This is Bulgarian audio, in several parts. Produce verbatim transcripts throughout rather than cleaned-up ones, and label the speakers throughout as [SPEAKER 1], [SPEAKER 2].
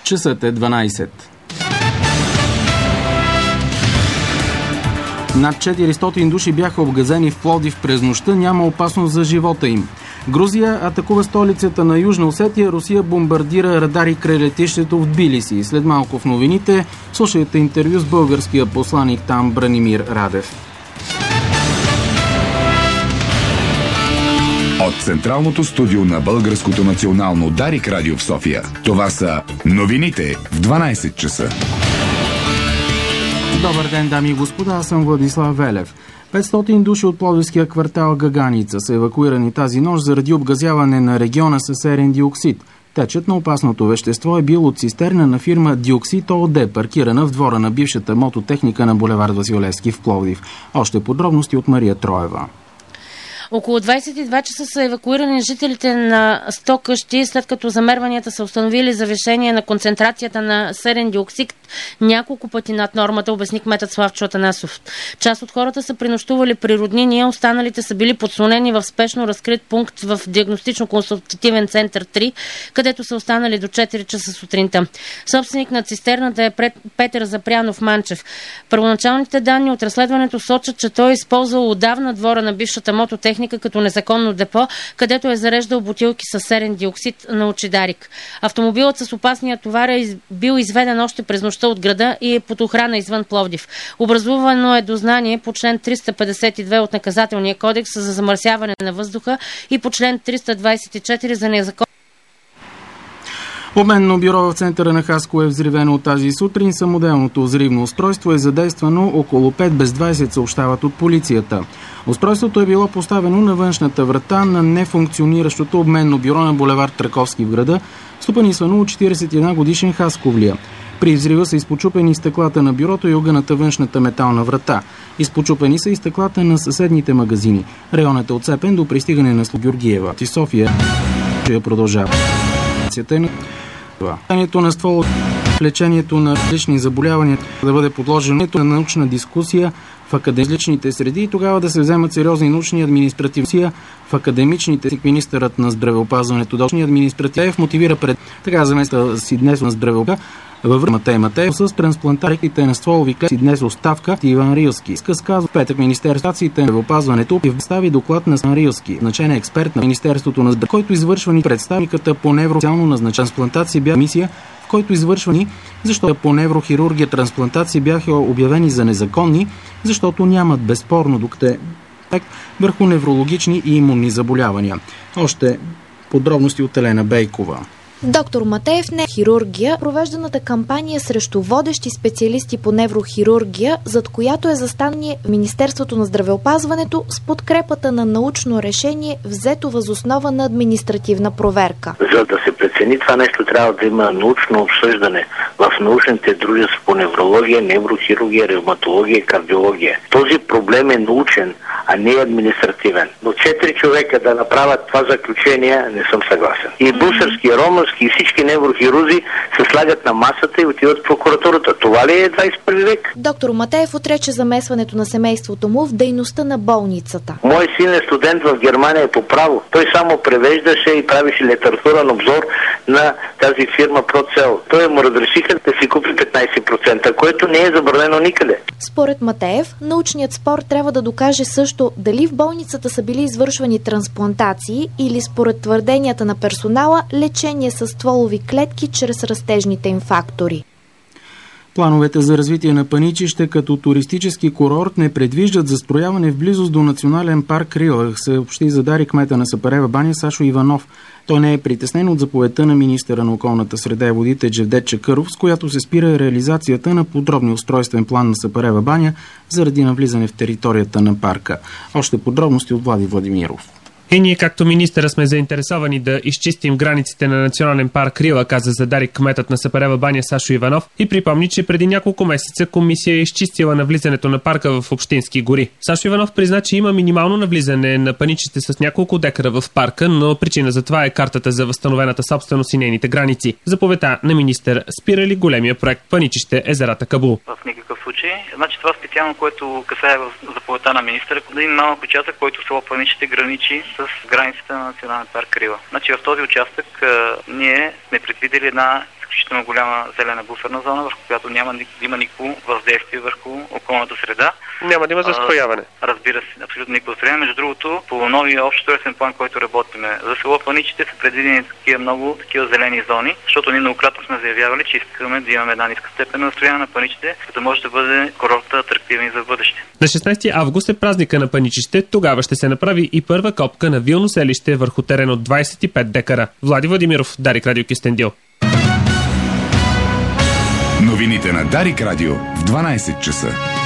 [SPEAKER 1] Часът е дванайсет. Над четиристотин души бяха обгазени в Пловдив през нощта, няма опасност за живота им. Грузия атакува столицата на Южна Осетия, Русия бомбардира радари край летището в Тбилиси. След малко в новините слушайте интервю с българския посланик там Бранимир Радев.
[SPEAKER 2] От централното студио на Българското национално Дарик радио в София, това са новините в дванайсет часа.
[SPEAKER 1] Добър ден, дами и господа, аз съм Владислав Велев. петстотин души от пловдивския квартал Гаганица са евакуирани тази нощ заради обгазяване на региона с серен диоксид. Течът на опасното вещество е бил от цистерна на фирма Диоксид ООД, паркирана в двора на бившата мототехника на булевард Васил Левски в Пловдив. Още подробности от Мария Троева.
[SPEAKER 3] Около двайсет и два часа са евакуирани жителите на сто къщи, след като замерванията са установили завишение на концентрацията на серен диоксид няколко пъти над нормата, обясни кметът Славчо Атанасов. Част от хората са пренощували при роднини, останалите са били подслонени в спешно разкрит пункт в диагностично-консултативен център три, където са останали до четири часа сутринта. Собственик на цистерната е Петър Запрянов Манчев. Първоначалните данни от разследването сочат, че той е използвал отдавна двора на бившата мототехника като незаконно депо, където е зареждал бутилки с серен диоксид на Очидарик. Автомобилът с опасния товар е бил изведен още през нощта от града и е под охрана извън Пловдив. Образувано е дознание по член триста петдесет и две от Наказателния кодекс за замърсяване на въздуха и по член триста двайсет и четири за незаконно.
[SPEAKER 1] Обменно бюро в центъра на Хасково е взривено от тази сутрин. Самоделното взривно устройство е задействано около пет без двайсет, съобщават от полицията. Устройството е било поставено на външната врата на нефункциониращото обменно бюро на булевард Траковски в града, стопанисвано от четирийсет и една годишен хасковлия. При взрива са изпочупени стъклата на бюрото и огъната външната метална врата. Изпочупени са и стъклата на съседните магазини. Районът е отцепен до пристигане на Георгиева. И София ще я продължава. Лечението на ствол, лечението на различни заболявания да бъде подложено на научна дискусия в академичните среди и тогава да се вземат сериозни научни административни в академичните. Министърът на здравеопазването дължни административ мотивира пред така замества си днес на здравеопазването във време Матей Матеев с трансплантарите на стволови клетки днес оставка Иван Рилски. Сказва в петък Министерството на здравеопазването и представи доклад на Иван Рилски, назначен експерт на Министерството на здравеопазването, който извършвани представниката по невросоциално назначена трансплантация бяха мисия, в който извършвани, защото по неврохирургия трансплантации бяха обявени за незаконни, защото нямат безспорно докато върху неврологични и имунни заболявания. Още подробности от Елена Бейкова.
[SPEAKER 4] Доктор Матеев не е хирургия, провежданата кампания срещу водещи специалисти по неврохирургия, зад която е застане в Министерството на здравеопазването с подкрепата на научно решение, взето въз основа на административна проверка.
[SPEAKER 5] За да се прецени това нещо, трябва да има научно обсъждане в научните дружества по неврология, неврохирургия, ревматология и кардиология. Този проблем е научен, а не административен. Но четири човека да направят това заключение, не съм съгласен. И Бусърски, Романски и всички неврохирузи се слагат на масата и отиват в прокуратурата. Това ли е двайсет и първи век?
[SPEAKER 4] Доктор Матеев отрече замесването на семейството му в дейността на болницата.
[SPEAKER 5] Мой син е студент в Германия по право. Той само превеждаше и правеше литературен обзор на тази фирма Процел. Той му разрешиха да си купи петнайсет процента, което не е забранено никъде.
[SPEAKER 4] Според Матеев, научният спор трябва да докаже също дали в болницата са били извършвани трансплантации или според твърденията на персонала лечение с стволови клетки чрез растежните им фактори.
[SPEAKER 1] Плановете за развитие на Паничище като туристически курорт не предвиждат застрояване в близост до национален парк Рила, съобщи за Дарик кмета на Сапарева баня Сашо Иванов. Той не е притеснен от заповедта на министъра на околната среда и водите Джевдет Чакъров, с която се спира реализацията на подробния устройствен план на Сапарева баня заради навлизане в територията на парка. Още подробности от Влади Владимиров.
[SPEAKER 6] И ние, както министъра, сме заинтересовани да изчистим границите на национален парк Рила, каза за Дарик кметът на Сапарева баня Сашо Иванов и припомни, че преди няколко месеца комисия е изчистила навлизането на парка в общински гори. Сашо Иванов призна, че има минимално навлизане на Паничище с няколко декара в парка, но причина за това е картата за възстановената собственост и нейните граници. Заповедта на министър спирали големия проект Паничище езерата Кабул.
[SPEAKER 7] В никакъв случай. Значи това специално, което касае в заповедта на министъра, един малък участък, който село Паничище граничи с границите на национален парк Рила. Значи в този участък а, ние сме предвидели една изключително голяма зелена буферна зона, върху която няма да има никакво въздействие върху околната среда.
[SPEAKER 6] Няма да има застрояване.
[SPEAKER 7] Разбира се, абсолютно никакво застрояване. Между другото, по новия общ устройствен план, който работиме за село Планичите, са предвидени такива много такива зелени зони, защото ние многократно сме заявявали, че искаме да имаме една ниска степен на застрояване на Паничите, за да може да бъде курортът атрактивен за бъдеще.
[SPEAKER 6] На шестнайсети август е празника на Паничище. Тогава ще се направи и първа копка на вилно селище върху терен от двайсет и пет декара. Влади Владимиров, Дарик Радио, Кюстендил.
[SPEAKER 2] Новините на Дарик Радио в дванайсет часа.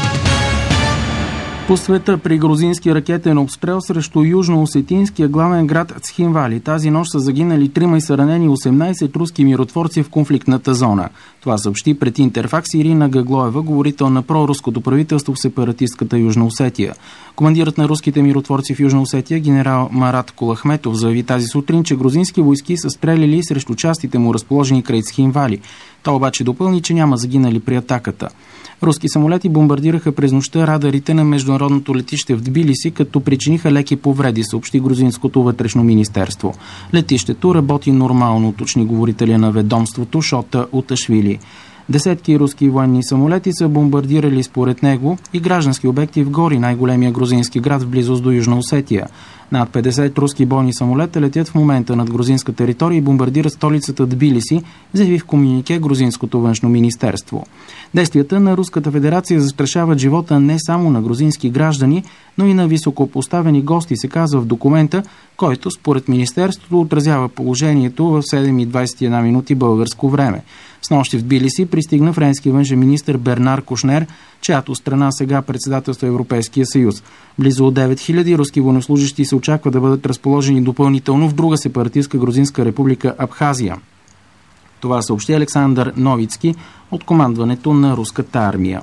[SPEAKER 1] По света при грузински ракетен обстрел срещу южно-осетинския главен град Цхинвали. Тази нощ са загинали трима и са ранени осемнайсет руски миротворци в конфликтната зона. Това съобщи пред Интерфакс Ирина Гаглоева, говорител на проруското правителство в сепаратистката Южна Осетия. Командирът на руските миротворци в Южна Осетия, генерал Марат Кулахметов, заяви тази сутрин, че грузински войски са стреляли срещу частите му, разположени край Цхинвали. Той обаче допълни, че няма загинали при атаката. Руски самолети бомбардираха през нощта радарите на международното летище в Тбилиси, като причиниха леки повреди, съобщи грузинското вътрешно министерство. Летището работи нормално, уточни говорителя на ведомството Шота Уташвили. Десетки руски военни самолети са бомбардирали според него и граждански обекти в Гори, най-големия грузински град в близост до Южна Осетия. Над петдесет руски бойни самолета летят в момента над грузинска територия и бомбардират столицата Тбилиси, заяви в комюнике грузинското външно министерство. Действията на Руската федерация застрашават живота не само на грузински граждани, но и на високопоставени гости, се казва в документа, който според министерството отразява положението в седем и двайсет и една минути българско време. Снощи в Тбилиси пристигна френски външен министър Бернар Кушнер, чиято страна сега председателства Европейския съюз. Близо девет хиляди руски военнослужащи се очаква да бъдат разположени допълнително в друга сепаратистка грузинска република Абхазия. Това съобщи Александър Новицки от командването на руската армия.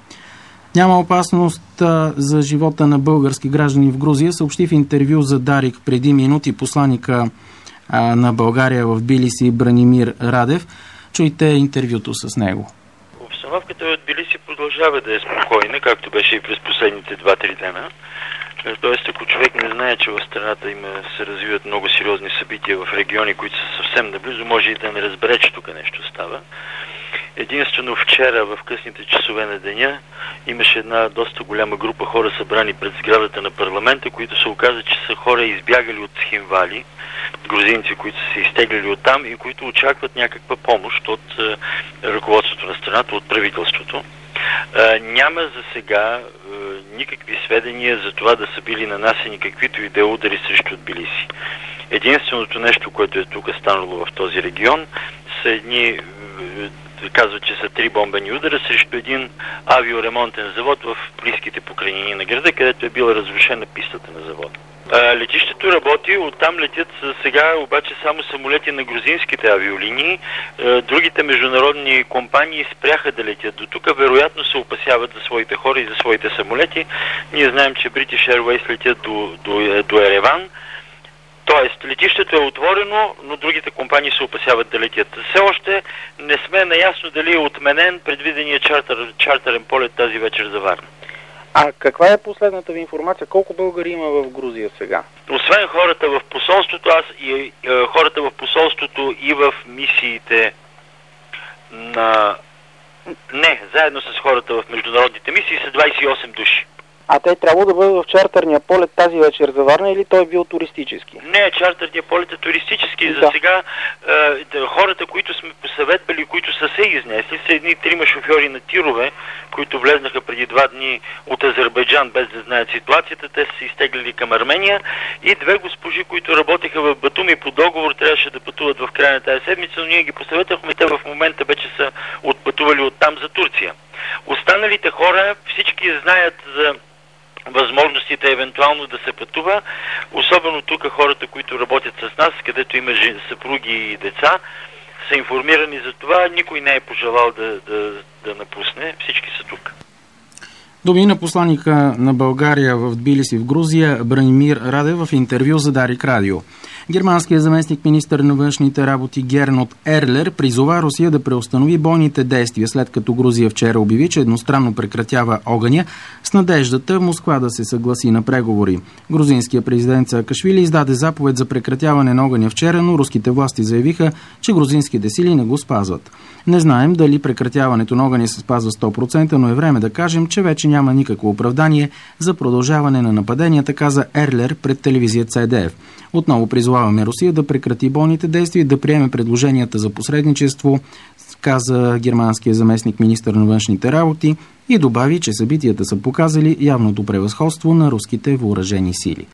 [SPEAKER 1] Няма опасност а, за живота на български граждани в Грузия, съобщи в интервю за Дарик преди минути посланика а, на България в Тбилиси Бранимир Радев. Чуйте интервюто с него.
[SPEAKER 8] Обстановката в Тбилиси продължава да е спокойна, както беше и през последните два-три дена. Тоест, ако човек не знае, че в страната има, се развиват много сериозни събития в региони, които са съвсем наблизо, може и да не разбере, че тук нещо става. Единствено вчера, в късните часове на деня, имаше една доста голяма група хора събрани пред сградата на парламента, които се оказа, че са хора избягали от Цхинвали, грузинци, които са се изтеглили оттам и които очакват някаква помощ от е, ръководството на страната, от правителството. Е, няма за сега е, никакви сведения за това да са били нанасени каквито и да е удари срещу Тбилиси. Единственото нещо, което е тук станало в този регион, са едни, е, казват, че са три бомбени удара срещу един авиоремонтен завод в близките покрайнини на града, където е била разрушена пистата на завода. Летището работи, оттам летят сега обаче само самолети на грузинските авиолинии. Другите международни компании спряха да летят до тук, вероятно се опасяват за своите хора и за своите самолети. Ние знаем, че British Airways летят до, до, до Ереван. Тоест, летището е отворено, но другите компании се опасяват да летят. Все още не сме наясно дали е отменен предвидения чартер, чартерен полет тази вечер за Варна.
[SPEAKER 1] А каква е последната ви информация? Колко българи има в Грузия сега?
[SPEAKER 8] Освен хората в посолството, аз и е, хората в посолството и в мисиите на... Не, заедно с хората в международните мисии са двайсет и осем души.
[SPEAKER 1] А те трябва да бъдат в чартерния полет тази вечер за Варна или той е бил туристически?
[SPEAKER 8] Не, чартерния полет е туристически.
[SPEAKER 1] Да.
[SPEAKER 8] За сега е, хората, които сме посъветвали, които са се изнесли, са едни трима шофьори на тирове, които влезнаха преди два дни от Азербайджан, без да знаят ситуацията. Те са се изтеглили към Армения и две госпожи, които работеха в Батуми по договор, трябваше да пътуват в края на тази седмица, но ние ги посъветвахме. Те в момента вече са отпътували оттам за Турция. Останалите хора, всички знаят за възможностите евентуално да се пътува, особено тук хората, които работят с нас, където има съпруги и деца, са информирани за това, никой не е пожелал да, да, да напусне, всички са тук.
[SPEAKER 1] Думи на посланика на България в Тбилиси в Грузия Бранимир Радев в интервю за Дарик Радио. Германският заместник министър на външните работи Гернот Ерлер призова Русия да преустанови бойните действия, след като Грузия вчера обяви, че едностранно прекратява огъня, с надеждата Москва да се съгласи на преговори. Грузинският президент Саакашвили издаде заповед за прекратяване на огъня вчера, но руските власти заявиха, че грузинските сили не го спазват. Не знаем дали прекратяването на огъня се спазва сто процента, но е време да кажем, че вече няма никакво оправдание за продължаване на нападенията, каза Ерлер пред телевизия Це Де Еф. Отново призоваваме Русия да прекрати бойните действия и да приеме предложенията за посредничество, каза германския заместник министър на външните работи и добави, че събитията са показали явното превъзходство на руските въоръжени сили.